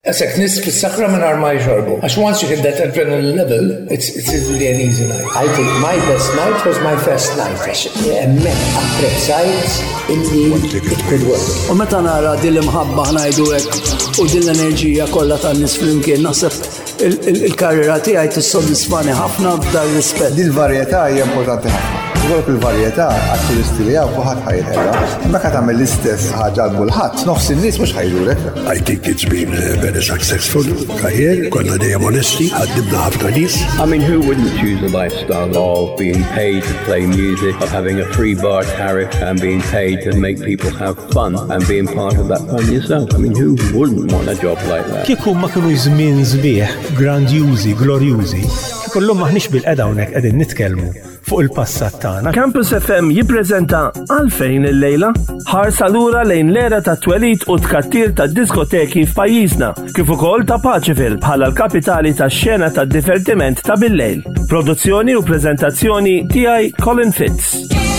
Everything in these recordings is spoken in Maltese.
Għasek nis fis-sakra mingħajr ma jxorbu. Għax once you hit that adrenaline level, it's really an easy night. I think my best night was my first night. Hemmhekk apprezzajt illi it could work. U meta nara din l-imħabba ngħidu hekk u din l-enerġija kollha tan-nies flimkien naħseb il-karriera tiegħi tissodisfani ħafna b'dan rispett. Din il-varjetà hija importanti ħafna. Ukoll il-varjetà għat-turisti li hawn kulħadd ħajħela. Meta tagħmel l-istess ħaġa għal kulħadd, nofs in-nies mhux ħajlulek. I think it's been very successful career. Konna dejjem onesti, ħaddimna ħafna nies. I mean, who wouldn't choose a lifestyle of being paid to play music, of having a free bar tariff and being paid to make people have fun and being part of that fun yourself? I mean, who wouldn't want a job like that? Kieku ma kienu żmien sbieħ, grandjużi, glorjużi, kollhom maħniex bil-qeda hawnhekk qegħdin nitkellmu fuq il-passat tagħna. Campus FM jippreżenta Għalfejn il-lejla ħarsa lura lejn l-era ta' twelid u tkattir ta' diskoteki f'pajjiżna, kif ukoll ta' Paċiville bħala l-kapitali tax-xena tad-divertiment ta' bil-lejl. Produzzjoni u preżentazzjoni tiegħi Colin Fitz.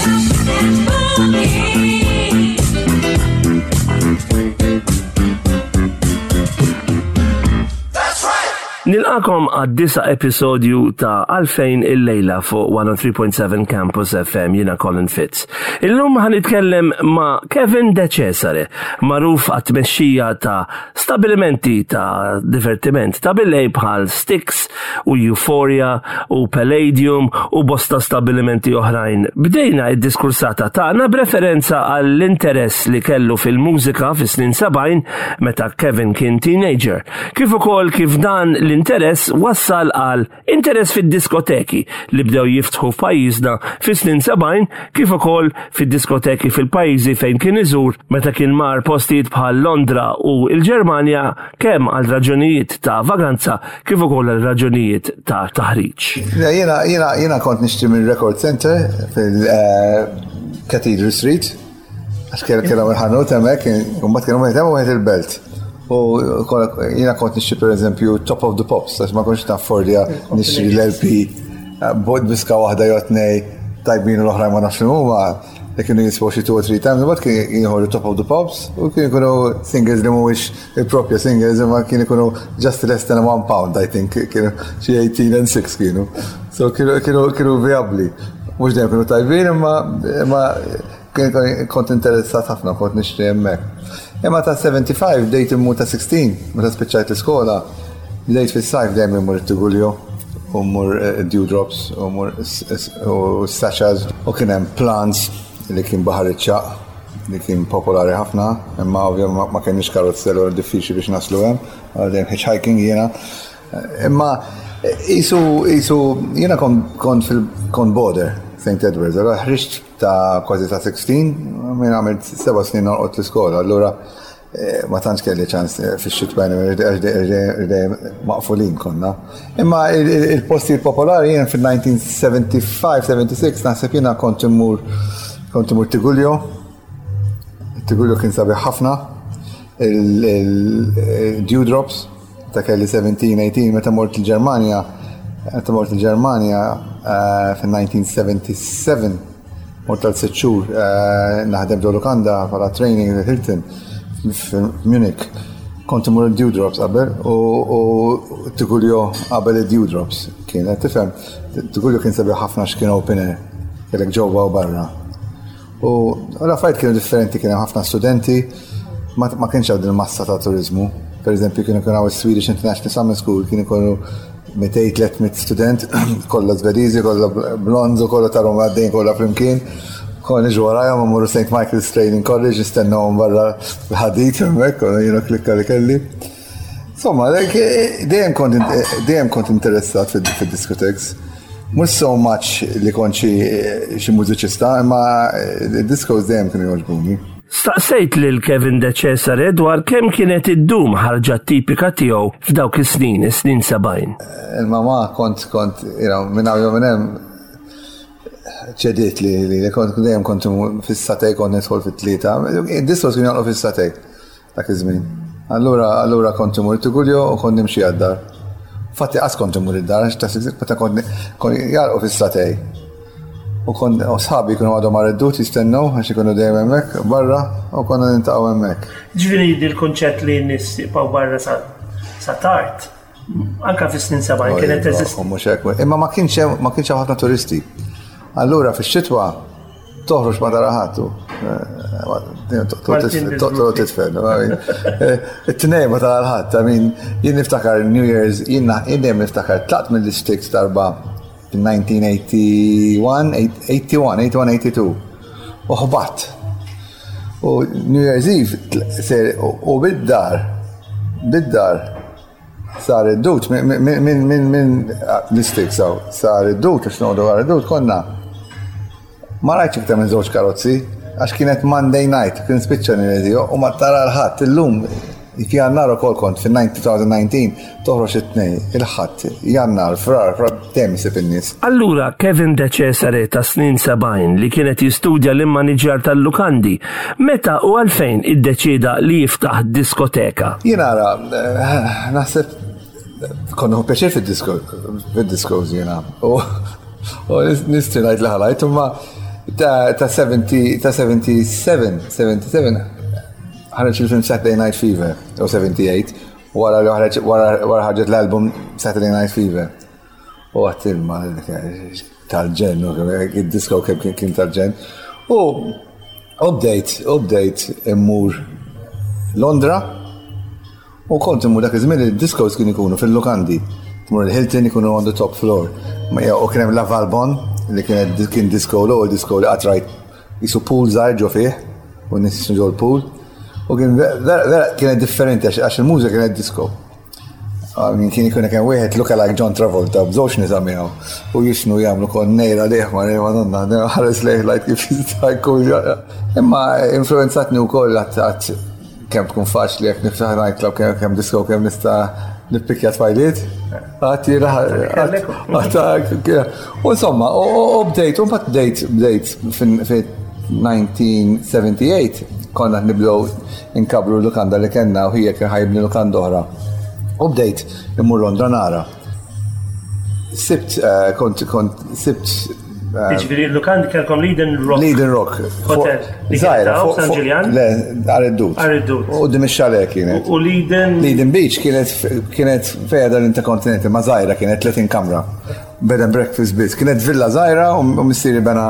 Nilqakom għad-9 episodju ta' Għalfejn il-lejla fuq 103.7 Campus FM, jiena Colin Fitz. Illum ħanitkellem ma' Kevin De Cesare, magħruf għat-tmexxija ta' stabilimenti ta' divertiment ta' bil-lejl bħal Styx u Euphoria u Palladium u bosta stabilimenti oħrajn. Bdejna id-diskursata tagħna b'referenza għall-interess li kellu fil-mużika fis-snin 70 meta Kevin kien teenager. Kif ukoll kif dan l-interess wassal għal interess fid-diskoteki li bdew jiftħu f'pajjiżna fis-snin 70 kif ukoll fid-diskoteki fil-pajjiżi fejn kien iżur meta kien mar postijiet bħal Londra u l-Ġermanja kemm għal raġunijiet ta' vaganza kif ukoll għal raġunijiet ta' taħriġ. Jiena kont nixtri mill-Record Center fil-Cathedral Street għax kellhom il-ħanut hemmhekk, imbagħad kienu wieħed il-Belt. U jiena kont nixtri pereżempju Top of the Pops, għax ma kontx naffordja nixtri l-LP bod biska waħda jew tnej tajbin u l-oħrajn ma nafx huma li kienu jiswew xi 2 or 3 times, imbagħad kien jieħu Top of the Pops u kienu jkunu singles li mhuwiex il-proprja singles imma kienu jkunu just less than £1, I think, kienu xi 18 and 6 kienu. So kienu viabli. Mhux dejjem kienu tajbin imma kont interessat ħafna kont nixtri hemmhekk. Imma ta' 75 bdejt immur ta' 16, meta spiċċajt l-iskola, bdejt fis-sajf dejjem immur it-Tigulju, u mmur Dewdrops, u mmur Sachas, u kien hemm Plants li kien baħar iċċaq li kien popolari ħafna, imma ovvjament ma kienx karozzello diffiċli biex naslu hemm, dejjem hitchhiking jiena. Imma isu jiena kont border St. Edwards, allora ħriġt ta' kważi ta' 16, minn għamilt 7 snin noqgħod l-iskola, allura ma tantx kelli ċans fix-xitbajn għax maqfulin konna. Imma il-postijiet popolari jien fil-1975-76 naħseb jiena kont immur Tigulju. Tigulju kien sabiħ ħafna. Il-Dewdrops ta' kelli 17-18 meta mort il-Ġermanja fil-1977 mort tal-6 xhur naħdem Dolokanda bħala training Hilton f'Munich. Kont imur il-Dewdrops qabel u Tigulju qabel il-Dewdrops kien qed tifhem. Tigulju kien sabiħ ħafna x'kien open air, kellek ġewwa u barra. U l-affarijiet kienu differenti, kien hemm ħafna studenti, ma kienx hawn il-massa ta' turiżmu. Pereżempju kienu hawn Swedish International Summer School, kienu jkunu 200-300 student, kollha Żvediżi, kollha blonds u kollha tarhom għaddejn kollha flimkien. Konna niġu warajhom immorru St. Michael's Training College, nistennawhom barra l-ħadit hemmhekk, konna jiena klikka li kelli. Insomma, dejjem kont interessat fid-discotheques. Mhux so much li kont xi mużiċista, imma id-discos dejjem kienu jogħġbuni. Staqsejt lil Kevin De Cesare dwar kemm kienet iddum ħarġa tipika tiegħu f'dawk is-snin 70. Il-mama kont minn hawn minn hemm ċediet li kont dejjem kont fis-satej kont nidħol fit-tlieta. Id-discos kienu jaqgħu fis-satej dak iż-żmien. Allura kont imur Tigulju u kont nimxi għad-dar. Fatti qas kont imur id-dar meta kont jarqu fis-satej. U sħabi kienu għadhom għal-reddut jistennew għax ikunu dejjem hemmhekk barra u konna nintaqgħu hemmhekk. Ġifieri il-kunċett li n-nies jibqgħu barra sa sa tard. Anka fis-snin 70 kienet teżisti. Imma ma kienx hemm ħafna turisti. Allura fix-xitwa toħroġ ma tara ħattu. Toqgħod titfel. It-tnejn ma tara ħadd. Jien niftakar New Year's, jien dejjem niftakar tlaqt mill-Sticks darba in 81-82. U ħbatt. U New Year's Eve u bid-dar sar id-dut minn l-Sticks sar id-dut għax noqgħdu wara id-dut konna ma rajtx iktar minn żewġ karozzi għax kienet Monday night kien spiċċa niredi u ma tara l-ħadd illum f'Jannar ukoll kont fin-2019 toħroġ it-tnejn il-ħadd Jannar frar dejjem isib in-nies. Allura Kevin De Cesare ta' snin 70 li kienet jistudja l-immaniġġar tal-lukandi, meta u għalfejn iddeċida li jiftaħ diskoteka? Jien ara naħseb konnu pjaċir fid-diskos jiena. U nistri ngħid l-ħalajt imma ta' 77 ħareġ il-film Saturday Night Fever, u 78, wara ħarġet l-album Saturday Night Fever. U għattilma tal-ġen, il-disco kien tal-ġen. U update immur Londra, u kont immur dak iż-żmien il-discos kien ikunu fil-lukandi. Tmur il-Hilton ikunu on the top floor. U kien hemm La Valbon, li kien disco disco li qatrajt jisu pool żgħar ġo fih, u n-nies jisnu ġo l-pool. U kienet differenti għax il-mużika kienet disco. Kien ikun hemm wieħed lookalike John Travolta b'żewġ nisa miegħu u jisnu jagħmlu kon nejra leħ Madonna, ħares leħ lajt kif jista' jkun. Imma influenzatni wkoll għat kemm tkun faċli jekk niftaħ nightclub kemm disco kemm nista' nippikja tfajliet. U insomma, update, u mbagħad bdejt fin-1978 konna nibdew inkabru l-lukanda li kellna u hija kien ħajbni lukanda oħra. Update immur Londra nara. Sibt Jiġifieri l-lukandi kellkom Leiden Rock. Hotel. Żgħira fuq San Ġiljan? Le, Għar-id-Dut. U dim ix-xalek kienet. U Leiden Beach kienet fejn l-Intercontinental ma' żgħira kienet 30 kamra. Bed and breakfast biss. Kienet villa żgħira u missieri bena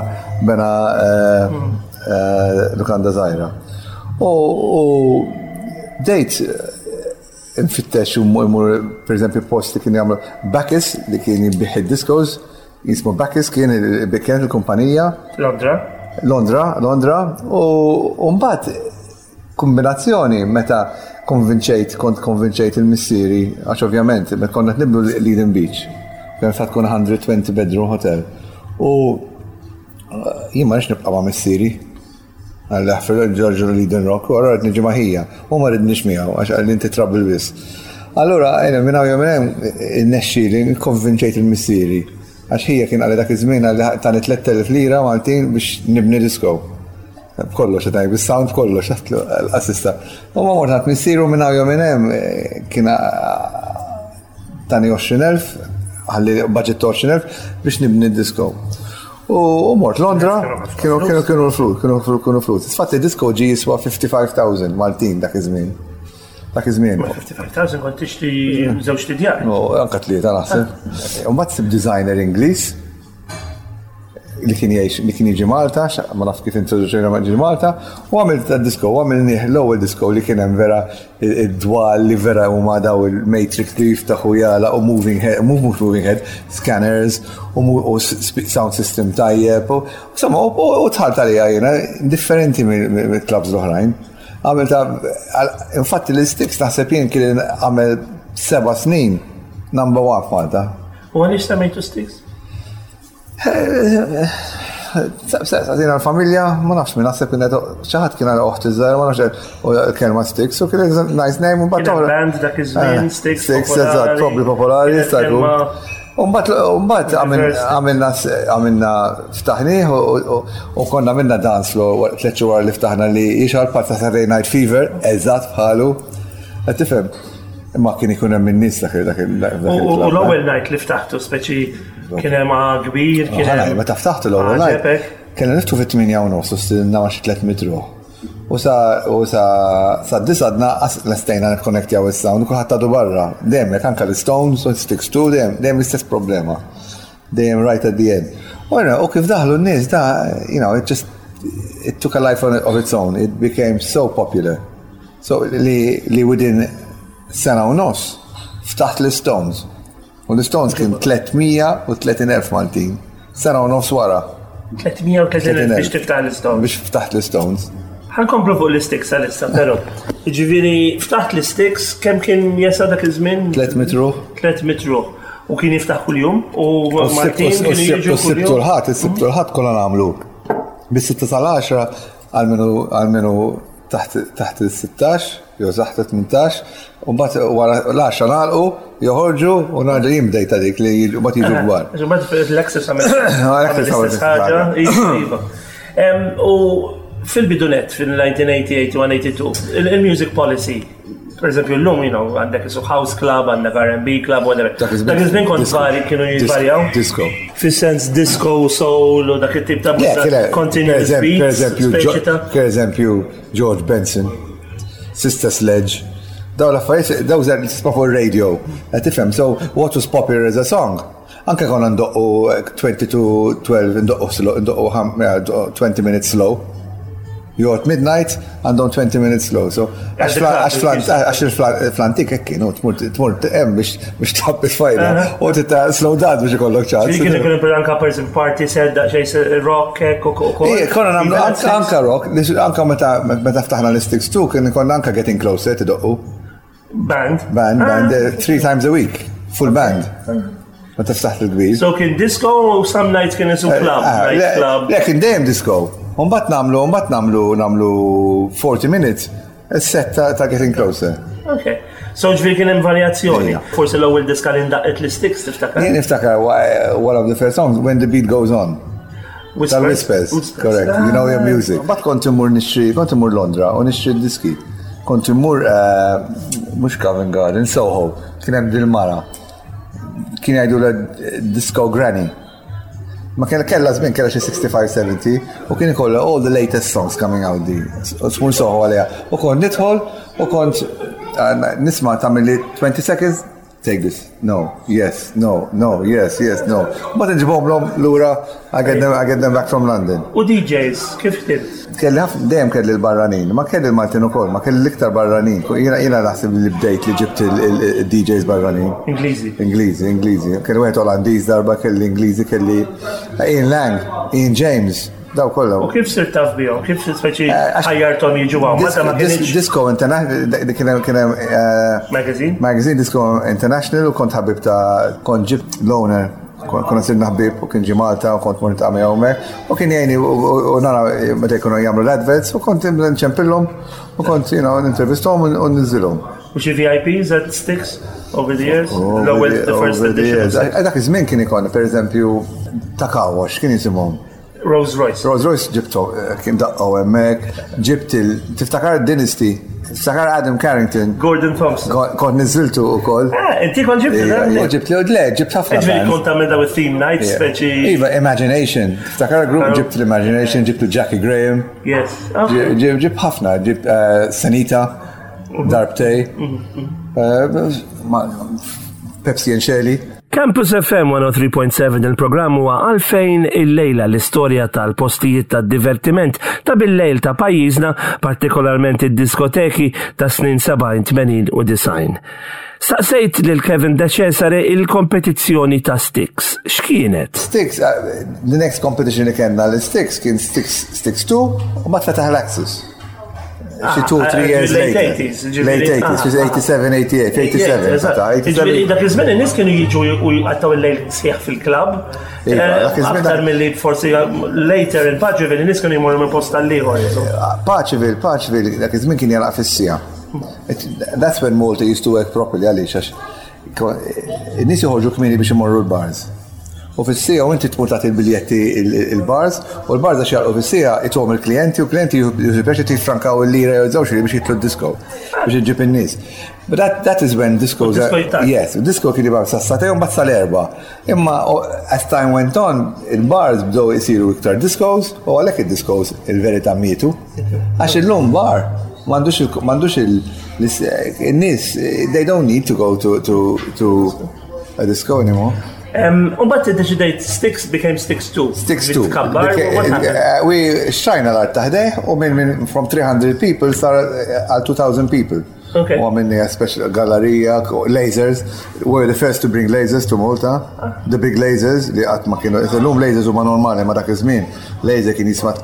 lukanda żgħira. U dejt infittex u mmur per eżempju post li kien jagħmlu Bacchus li kien jibbiħ id-discos jismu Bacchus kien il-kumpanija Londra u mbagħad kombinazzjoni meta kont konvinċejt il-missieri għax ovvjament meta konna nibnu Leiden Beach kien sa tkun 120 bedroom hotel u jien ma nibqa' ma' missieri għall-ħfel ġorġu Leiden Rock, u għarrat nġi maħija, u ma ridnix miegħu, għax għall-inti trabbel bis. Allura, minna u jominem, il-nexxili, konvinċejt il-missieri, għax hija kien għalli dak iż-żmien għalli tani 3,000 lira Maltin biex nibni disco. Kollox, għataj, bis-sound kollox, għatlu l-assista. U ma mortat missieru minna u jominem, kien tani 20,000, għalli budget 20,000 biex nibni disco. U mort Londra, kienu l-flus. Sfatti disco ġi jiswa 55,000 Maltin dak iż-żmien. 55,000 kont tixtri żewġ tidjar. Anka tlieta naħseb. U mbagħad sib designer Ingliż li kien jiġi Malta, ma naf kif introduċejna ma ġi Malta, u għamilt disco, u għamilni l-ewwel disco li kien hemm vera id-dwal li vera huma daw il-matrix li jiftaħu jala u moving head, scanners u sound system tajjeb, u tħalt għalija jiena differenti mill-klabs l-oħrajn. Għamilta, infatti l-Sticks naħseb jien kien għamel 7 snin number 1 Malta. U għaliex semmejtu Sticks? Għazina l-familja, ma nafx minn naħseb kienet ċaħat kien għal uħti żgħar, ma nafx kelma Sticks, u kienet nice name, u bat band dak iż-żmien, Sticks probably popolari, Umbat għamilna ftaħni u konna minna dance floor 3 xhur li ftaħna li jixal part ta' Saturday Night Fever, eżatt bħalu. Qed tifhem, imma kien ikun hemm in-nies dak U l-ewwel night li ftaħtu speċi kien hemm kbir, kien hemm. Meta ftaħtu l-ewwel night, kellna niftu fit-8 u nofs u stilna ma xi 3 metru. U sa disadna l-estajna n-konnektjaw il-sound, u kullħat tadu barra. Dem, anka l-Stones, u Styx too, dem l-istess problema. Dem right at the end. U kif daħlu n-nis, it took a life of its own. It became so popular. So li within sena u nos, ftaħt l-Stones. U l-Stones kien 330,000 Maltin. Sena u nos wara. 330,000 biex tiftaħ l-Stones. Biex ftaħt l-Stones. Ħankomplu fuq l-Styx għal-issa, pero. Ġiviri, ftaħt l-Styx, kem kien jesa dak iż-żmien? 300 ruħ. 300 ruħ. U kien jiftaħ kull-jum, u Martin kien jiġu kull-jum. Is-sibtu l-ħat kollha nagħmlu. Bis-6 tal-10 għal-menu taħt il-16, jew taħt il-18, u mbagħad wara l-10 nagħlqu, joħorġu u narġa' jimbdejta dik li mbagħad jiġu kbar. Mbagħad l-Access għamel ħaġa. U fil-bidunet, fil-1988 u 1982, il-music policy, per esempio l-lum, għandek isu house club, għandek R&B club, whatever. Dak iż-żmien kont kienu jizvarjaw? Disco. Fis-sens disco, soul, u dak it-tip ta' mużika continuous beats, per eżempju, George Benson, Sister Sledge, daw l-affarijiet, daw żar tisma' fuq ir-radio. Qed tifhem, so what was popular as a song? Anke konna ndoqqu 20 to 12, ndoqqu 20 minutes slow. You're at midnight għandhom 20 minutes slow. So għax il-flantik kienu tmur biex tapp il-fajda u tita slow dad biex ikollok ċans. Kienu kienu anka person party sedda xejn rock u konna nagħmlu anka rock, anka meta ftaħna l-Styx too kien konna anka Getting Closer tidoqqu. Band 3 times a week, full band. Meta ftaħt il-kbir. So kien disco u some nights kien isu club, night club. Le kien dejjem disco. Umbat namlu 40 minutes, il-set ta' Getting Closer. Okay. So ġviri kien hemm varjazzjoni. Forse l-ewwel diska li ndaqqet l-Styx tiftakar? Jien niftakar one of the first songs, When the Beat Goes On. Tal-Whispers, correct. You know your music. Bat konti mur Londra u nixtri diski. Konti mur, mux Covent Garden, Soho. Kien hemm dil-mara. Kien jgħidu l-disco granny. Ma kella żmien kella xi 65-70 u kien ikollha all the latest songs coming out di. Smur soħu għaliha. U kont nidħol u kont nisma' tagħmel li 20 seconds, take this. No, yes, no, yes, no. Ma tinġibhom lura I get them back from London. U DJs kif kien? Dejjem kelli l-barranin, ma kelli l-Maltin ukoll, ma kelli l-iktar barranin. Jiena naħseb li bdejt li ġibt il-DJs barranin. Ingliżi. Kelli wieħed Olandiż darba, kelli Ingliżi, kelli Ian Lang, Ian James, daw kollha. U kif sirt taf bihom? Kif speċi ħajjarthom jiġu hawn? Disco International kien hemm Magazine Disco International u kont ħabib kont ġibt Loner. Konna sirna ħbib u kien ġi Malta u kont mort għamja hawnhekk u kien jgħini u nara meta jkunu jagħmlu l-adverts u kont nċempillhom u kont nintervisthom u niżilhom. U xi VIPs at Styx over the years? The first edition. Dak iż-żmien kien ikollna pereżempju ta' Kawash kien jisimhom. Rolls Royce ġibtu kien daqqgħu hemmhekk, ġibt tiftakar Dynasty. Sakar Adam Carrington. Gordon Thompson. Kont niżiltu ukoll. Inti kont ġibtu ġibt ħafna. Ġifieri kont tagħmel daw theme nights speċi. Iva, Imagination. Sakar group ġibt l-Imagination, ġibtu Jackie Graham. Yes. Ġibt ħafna, ġibt Sanita, Darbtej, Pepsi and Shirley. Campus FM 103.7 il-programm huwa għalfejn il-lejla l-istorja tal-postijiet tad-divertiment ta' bil-lejl ta' pajjiżna, partikolarment id-diskoteki ta' snin 70, 80 u 90. Staqsejt lil Kevin De Cesare il-kompetizzjoni ta' Styx. X'kienet? Styx, the next competition li kellna l-Styx kien Styx 2 u ma tfetaħ l-Axis. Xi 2-3 years later. Late 80s, 87, 88. Dak iż-żmien in-nies kienu jiġu u jqattaw il-lejl sieħ fil-klabb. Aktar milli forsi later in Paċeville in-nies kienu jmorru minn post tal-ieħor. Paċeville, dak iż-żmien kien jalaq fis-sija. That's when Malta used to work properly għaliex għax in-nies joħorġu kmieni biex imorru l-bars. U fis-sija u inti tmur tagħti il-biljetti il-bars, u l-bars għax jaqgħu fis-sija ithom il-klijenti u klienti jibbeċi tifrankaw il-lira jew żewġ biex jitlu d-disco biex iġġib in-nies. But that is when discos yes, disco kien jibgħu sassatej u mbagħad sal-erba'. Imma as time went on, il-bars bdew isiru iktar discos u għalhekk id-discos il-verità mietu. Għax illum bar m'għandux in-nies they don't need to go to a disco anymore. But decided Styx became Styx 2. Styx 2. What happened? We xajna l-art taħdeh u minn from 300 people sar għal 2000 people. Okay. U għamilni a special gallerija, lasers. We were the first to bring lasers to Malta. The big lasers li għat ma kienu, l-lum lasers u ma normali ma dak iż-żmien. Laser kien jismat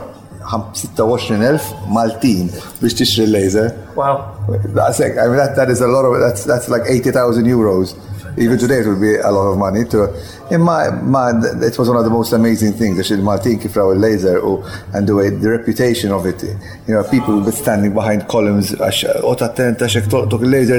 26,000 Maltin biex tixtri l-laser. Wow. That is a lot of, that's like 80,000 euros. Even today it would be a lot of money. It was one of the most amazing things. Għax il-Maltin kif raw il-laser and the reputation of it. You know, people would be standing behind columns għax attent għax toq il-laser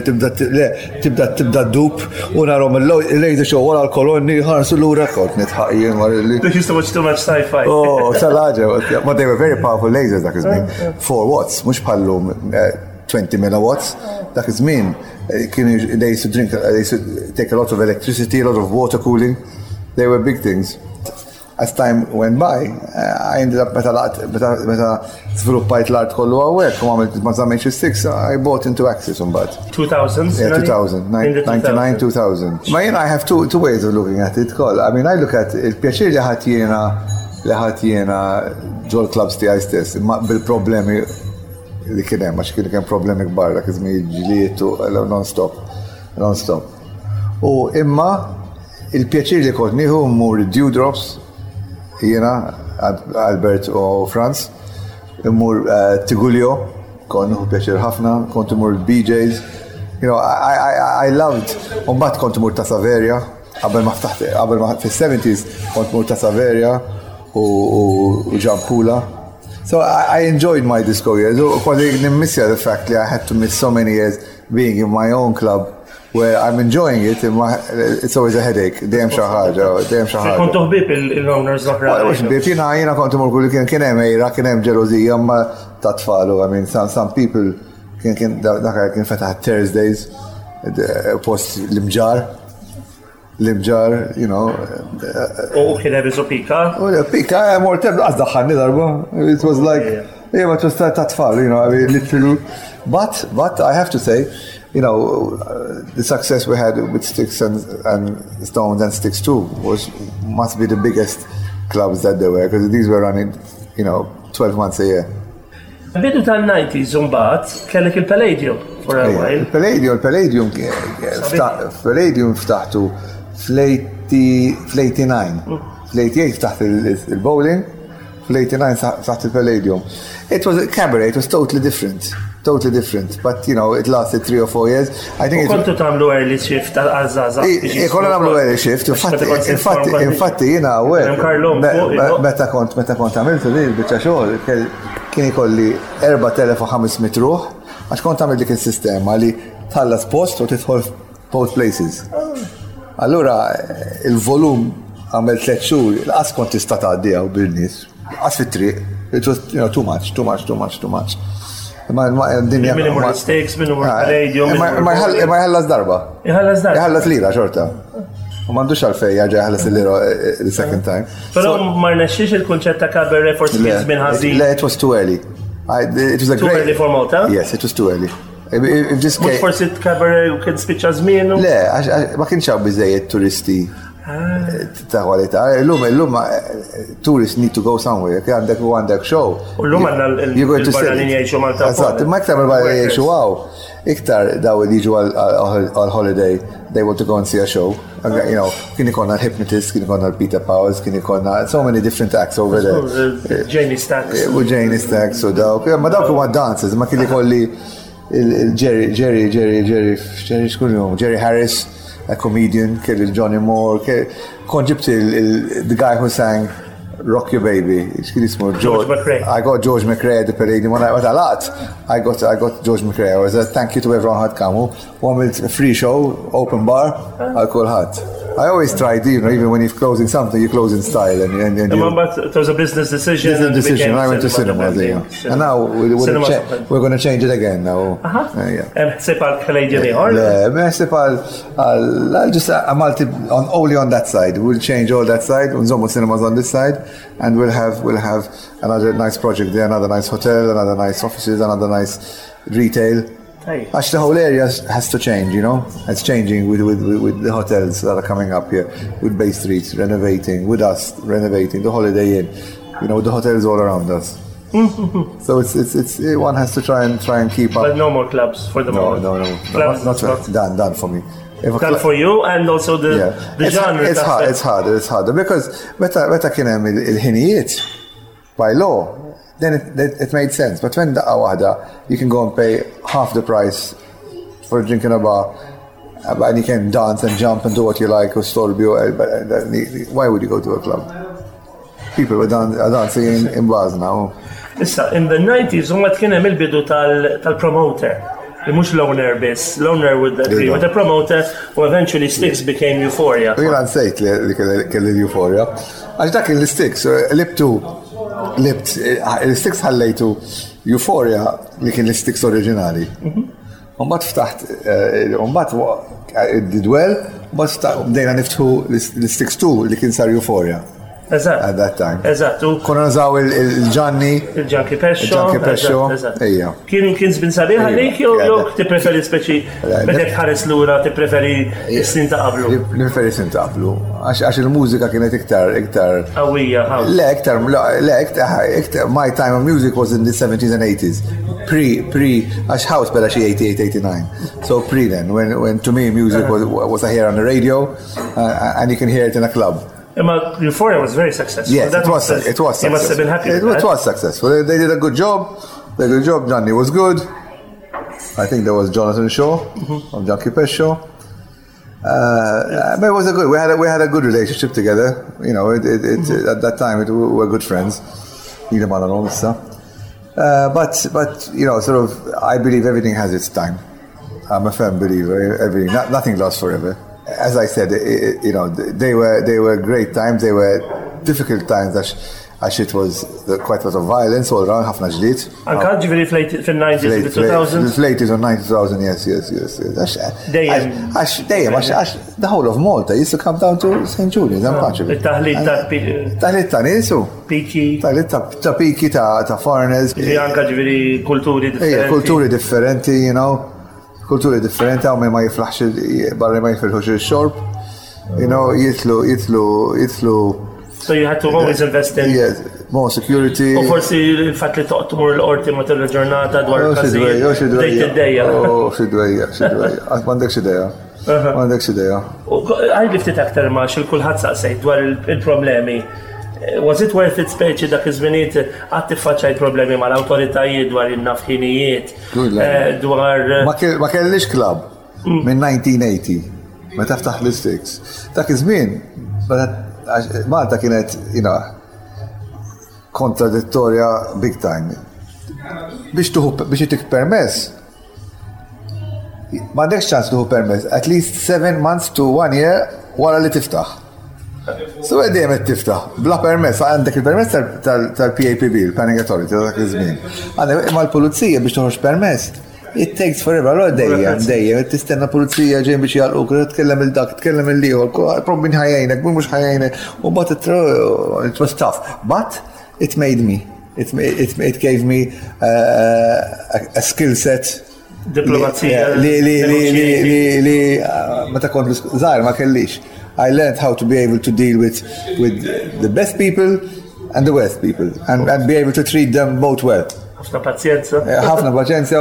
tibda d-dup u narom il-laser xo wara l-kolonni ħarsu l-ura kont nitħaq jien marri. They used to watch too much sci-fi. Oh, salaġa. But they were very powerful lasers dak iż-żmien. 4 watts, mhux bħallum 20 milliwatts. Dak iż-żmien they used to drink, they used to take a lot of electricity, a lot of water cooling. They were big things. As time went by, I ended up meta sviluppajt l-art kollu għawek, u għamilt ma zammejx il-Styx, I bought into Axis unbad. 2000s? Yeah, 2000, 99, 2000. Ma jena, I have two ways of looking at it, Koll. I mean, I look at il-pjaċir li ħat jena ġol clubs ti għaj stess, bil-problemi li kienem, għax kien problemi kbar, dak izmi ġiliet u non-stop. U imma il-pjaċir li kont nieħu mmur Dewdrops, jiena, Albert u Franz, immur Tigulio, kon nieħu pjaċir ħafna, kont immur BJ's. You know, I loved, mbagħad kont immur ta' Saveria, qabel ma fis-70s kont immur ta' Saveria u Ġampula. So I enjoyed my disco years. I nimmissja the fact that I had to miss so many years being in my own club where I'm enjoying it. It's always a headache. Dejjem xi ħaġa. Kontu ħbieb il-owners l-oħra. Mhux ħbieb jiena kontu mur kull kien hemm ejra, kien hemm ġelożija ma ta' tfal. I mean some people dak kien fetaħ Thursdays post l-imġar, you know. U kien hemm pika? Pika, mor teblu għazdaħħanni darba. It was like, yeah, but it was ta' tfal, you know, I mean, literally. But I have to say, you know, the success we had with Styx and Stones and Styx 2 must be the biggest clubs that there were, because these were running, you know, 12 months a year. Bidu tal-90s mbagħad kellek il-Palladium for a while. Palladium ftaħtu fl-89. Fl-88 ftaħt il-bowling, fl-89 ftaħt il-Palladium. It was a cabaret, it was totally different, but you know, it lasted 3 or 4 years. I think kontu tagħmlu early shift għal-żaża. Konna nagħmlu early shift, infatti jiena meta kont għamiltu li l-biċċa xogħol kien ikolli 4,500 ruħ għax kont għamil dik il-sistema li tħallas post u tidħol both places. Allura il-volum għamel 3 xhur, l-qas kont tista' tgħaddiha u bil-nies. Qas fit-triq, it was, you know, too much. Ma d-dinja. Minimum mistakes, minimum Palladium. Ma jħallas darba. Jħallas lira xorta. U m'għandux għalfej jaġa jħallas il-lira the second time. Però ma rnexxiex il-kunċett ta' cabaret forsi kien żmien ħażin. Le, it was too early. It was a Too early for Malta? Yes, it was too early. Mux forsi cabaret kien spiċċa żmienu? Le, ma kienx hawn biżejjed turisti ta' kwalità. Illum tourists need to go somewhere. Għandek show. U llum għandna il-barranin jgħixu Malta. Eżatt, ma iktar il-barranin jgħixu għaw. Iktar daw li jiġu għal-holiday, they want to go and see a show. You know, kien ikonna l-Hypnotist, kien ikonna l-Peter Powers, kien ikonna so many different acts over there. Janie Stacks. U Janie Stacks u dawk. Ma dawk huma dances, ma kien ikolli Jerry Harris, a comedian, kelli Johnny Moore, kon ġibt the guy who sang Rock Your Baby, George McRae. I got George McRae at the Palladium. When I was a lot, I got George McRae. I was a thank you to everyone who had come. Għamilt free show, open bar, għal kulħadd. I always tried, even when you're closing something, you close in style. But it was a business decision. I went to cinema there. And now we're going to change it again now. I'm only on that side. We'll change all that side. Nżommu cinemas on this side. And we'll have another nice project there, another nice hotel, another nice offices, another nice retail. Actually, the whole area has to change, It's changing with the hotels that are coming up here, with Bay Street renovating, with us renovating, the Holiday Inn, the hotels all around us. So it's one has to try and keep up. But no more clubs for the moment. No. Not done for me. Done for you and also the genre. It's harder because meta kien hemm il-ħinijiet by law. Then it made sense. But when you can go and pay half the price for a drink in a bar, and you can dance and jump and do what you like, or why would you go to a club? People are dancing in bars now. In the 90s, kien hemm il-bidu tal-promoter. Mux loner biss. Loner would agree with the promoter, who eventually Styx became Euphoria. Jina nsejt li kelli Euphoria. Għax dak il-Styx, il-Styx ħallejtu Euphoria li kien l-Styx oriġinali. Umbat ftaħt, id-dwell, bdejna niftħu l-Styx 2 li kien sar Euphoria. Eżatt. At that time. Eżattu. Kuna nażaw il-Gianni. Il-Junkie Pescio. Ejja. Kien żbin sabiħ għalik jew tippreferi speċi meta tħares lura tippreferi s-sin ta' qablu? Nippreferi s-sin ta' qablu. Għax il-mużika kienet iktar. Qawwija, Le, iktar. My time of music was in the 70s and 80s. Għax house beda xi 88, 89. So pre then, when to me music was here on the radio and you can hear it in a club. Euphoria was very successful. Yes, it was successful. You must have been happy. It was successful. They did a good job. Johnny was good. I think there was Jonathan Shaw of Junkie Pescio. But it was we had a good relationship together. At that time we were good friends. But sort of, I believe everything has its time. I'm a firm believer. Nothing lasts forever. As I said, they were great times. They were difficult times. Għax it was quite a lot of violence all around, ħafna ġlied. Anka ġifieri fil-90s, fil-2000s? Fil-80s or 90s, yes. Għax the whole of Malta used to come down to St. Julian's and Patrick. Il-taħlit ta' nisu. Piki. Taħlit ta' piki, ta' foreigners. Anka ġifieri kulturi differenti. Kulturi differenti, kulturi differenti, għaw ma jiflaħx barra ma jifilħux il-xorb. Jitlu. So you had to always invest in... Yes, more security. U forsi il-fat li toqtumur l-qorti ma tal-ġurnata dwar xidwejja. M'għandekx idea. Għajli ftit aktar ma xil-kulħadd saqsejt dwar il-problemi. Was it worth it speċi dak iż-żminijiet għad tiffaċċajt problemi mal-awtoritajiet dwar in-nafħinijiet dwar... Ma kellix klabb minn 1980 meta ftaħ l-Styx. Dak iż-żmien Malta kienet kontradittorja big time. Biex jitik permess, m'għandekx ċans tuħu permess at least 7 months to 1 year wara li tiftaħ. So għedjem tiftaħ, bla permess, għandek il-permess tal-PAPB, il-Planning Authority, dak iż-żmien. Għandek ma l-pulizija biex toħroġ permess. It takes forever, dejjem, tistenna pulizija ġejn biex jgħalquk, tkellem il-dak, tkellem il-liħor, prob minn ħajjajnek, mux ħajjajnek, u but it was tough. But it made me, it gave me a skill set. Diplomazija. Li meta kont żgħar ma kellix. I learned how to be able to deal with the best people and the worst people and be able to treat them both well. Ħafna pazienza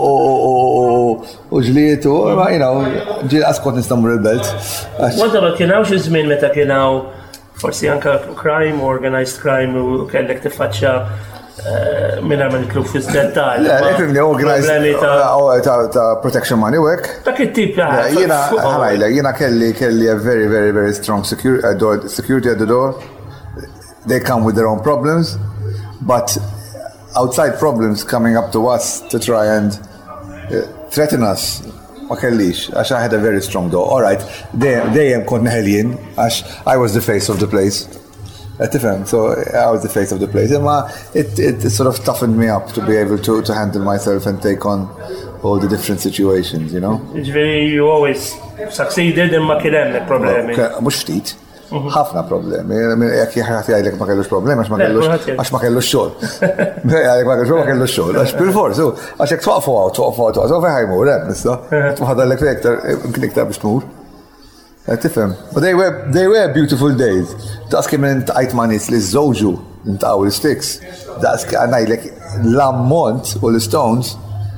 u ġliet u ġil askot nistamur il-belt. Wada ma kienaw xi żmien meta kienaw forsi anka crime, organized crime u kellek tiffaċċja minna ma nitlu fi z-dettal. Organized ta' protection money work. Ta' it-tip Jena kelli a very, very, very strong security at the door. They come with their own problems, but outside problems coming up to us to try and threaten us Ma kellix, għax I had a very strong door. All right, dejjem kont neħeljen, għax I was the face of the place. Tifhem, so I was the face of the place. It sort of toughened me up to be able to handle myself and take on all the different situations, you know? You always succeeded imma kien hemm problemi. Mhux ftit. ħafna problemi. Jekk jħati għajlek ma kellux problemi, għax ma kellux xogħol. Għajlek ma kellux xogħol, ma kellux xogħol. Għax bil-forsu, għax jekk twaqfu għaw, fejn ħajmur, nista. Twaħdallek iktar biex tmur. Tifhem. But they were beautiful days. Daqs kien minn intqajt ma' nies li żżewġu intqgħu l-Sticks. Daqs għanajdlek l-ammont u l-Stones.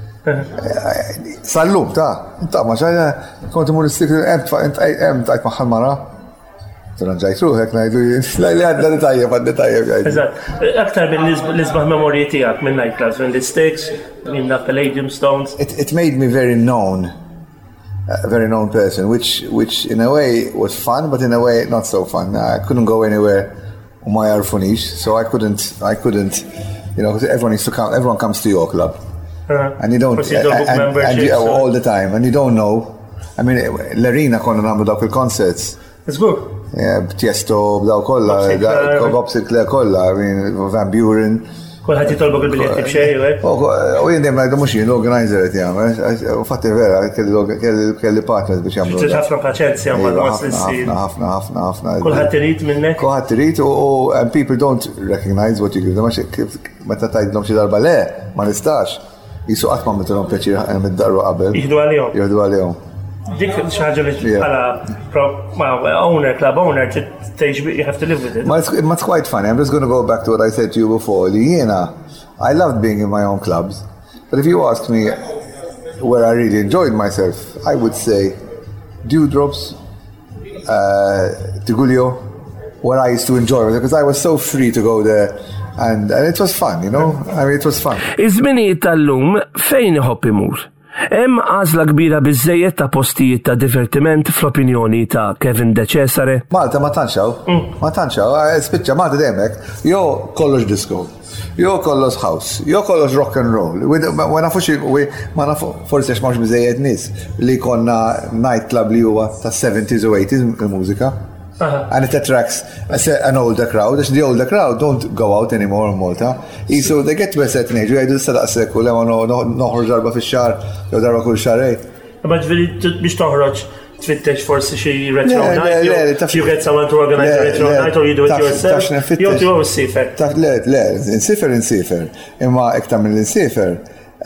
Sallum, ta' ma ċajja, kont imur l-Sticks, hemm tajt maħħal mara. Tranġajt ruħek najdu, li għadda li tajjeb. Aktar minn l-izbaħ memorji tijak minn nightclubs, minn l-Sticks, minn the Palladium Stones. It made me very known. A very known person, which in a way was fun, but in a way not so fun. I couldn't go anywhere on my arfunix, so I couldn't, you know, everyone needs to come, everyone comes to your club. And you don't, and all the time, and you don't know. I mean, l-arena konna namlu dawk il-concerts. It's good. Yeah, Tiesto, b'daw kolla, Bob Sinclair kolla, I mean, Van Buren. Kolħat jitolbok il-biljetti b'xej, u jindem għajdu mux jien l-organizer għet jgħam, u fatti vera, kelli partners biex jgħamlu. ħafna paċenzja ma ħafna. Kolħat tirit minnek? Kolħat tirit, and people don't recognize what you give them, meta tajdlom xi darba le, ma nistax. Jisu għatma metilom pjaċir mid-darru qabel. Jihdu għalihom. Dik xaġa li bħala owner, club owner, you have to live with it. It's quite funny. I'm just going to go back to what I said to you before. I loved being in my own clubs. But if you asked me where I really enjoyed myself, I would say Dewdrops, Tigulio, where I used to enjoy it, because I was so free to go there. And it was fun, you know? I mean, it was fun. Iż-żminijiet tal-lum fejn iħobb imur? Hemm għażla kbira biżżejjed ta' postijiet ta' divertiment fl-opinjoni ta' Kevin De Cesare. Malta ma tantxaw, spiċċa Malta demek, jo kollox disco, jo kollox house, jo kollox rock and roll. Ma nafu forsi għax mawx biżżejjed nies li konna night club li huwa ta' 70s u 80s il-mużika. And it attracts an older crowd. The older crowd don't go out anymore in Malta. So they get to a certain age. Jgħidu s-sadaqsek u lemma noħroġ darba fi xar, jew darba kull xarej. Ma ġveri biex toħroġ tfittex forsi xi retro night, you get someone to organize a retro night or you do it yourself. Jew tu s-sifer. Le, insifer. Imma iktar minn l-insifer.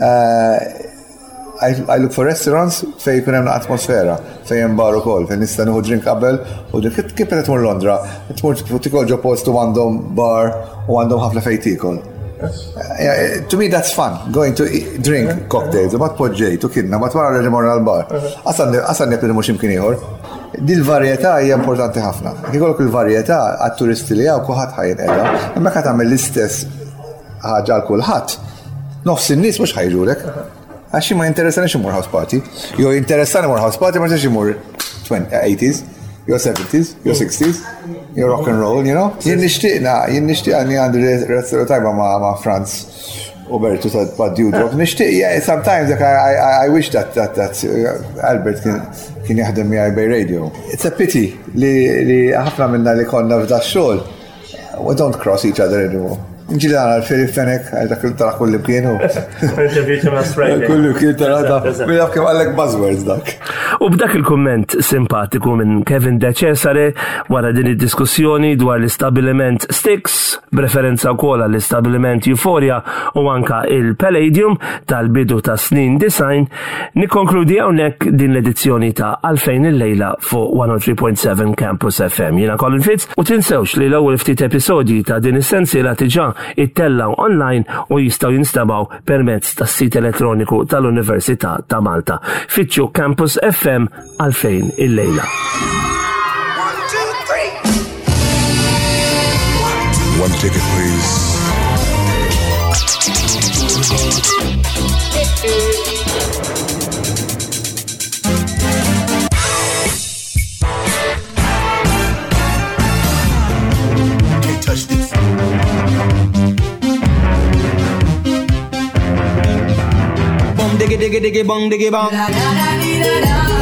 I look for restaurants fej jkun hemm atmosfera, fej hemm bar ukoll, fejn nista' nieħu drink qabel u drink kif qed tmur Londra, tmur tikol ġo post u għandhom bar u għandhom ħafna fejn tikol. To me that's fun, going to drink cocktails, u ma tpoġġej, tu kienna, ma twara reġi morna l-bar. Asan jekk mhux imkien ieħor. Din varjetà hija importanti ħafna. Ikollok il-varjetà għat-turisti li hawn kulħadd ħajinqeda, imma qed tagħmel l-istess ħaġa għal kulħadd. Nofs in-nies mhux ħajġulek. Għaxi ma interessani ximur house party. Jo interessani mur house party, ma ximur 80s, jo 70s, jo 60s, jo rock and roll, you know? Jien nishtiq għanni għandu restaurant tajba ma Franz u Bertu ta' Dewdrop. Nishtiq, yeah, sometimes I wish that Albert kien jaħdem miegħi Bay Radio. It's a pity li ħafna minna li konna f'da xogħol. We don't cross each other anymore. Nġili għana l-Ferif Fenek, dak il-tara kullim kienu. Kullim kien tara, bil-għaf kem għallek buzzwords dak. U b'dak il-komment simpatiku minn Kevin De Cesare wara din id-diskussjoni dwar l-establiment Sticks, b'referenza wkoll l-establiment Euphoria u anka il-Palladium tal-bidu ta' snin design, nikkonkludi hawnhekk din l-edizzjoni ta' Għalfejn il-lejla fuq 103.7 Campus FM. Jiena Colin Fitz u tinsewx li l-ewwel ftit episodji ta' din is-sensiela tiġà ittellaw online u jistaw jinstabaw permezz tas-sit elettroniku tal-Università ta' Malta. Fitxu Campus FM Għalfejn il-lejla. 1, 2, 3. One ticket, please. Can't touch this. Bum diggy diggy diggy bong diggy bong.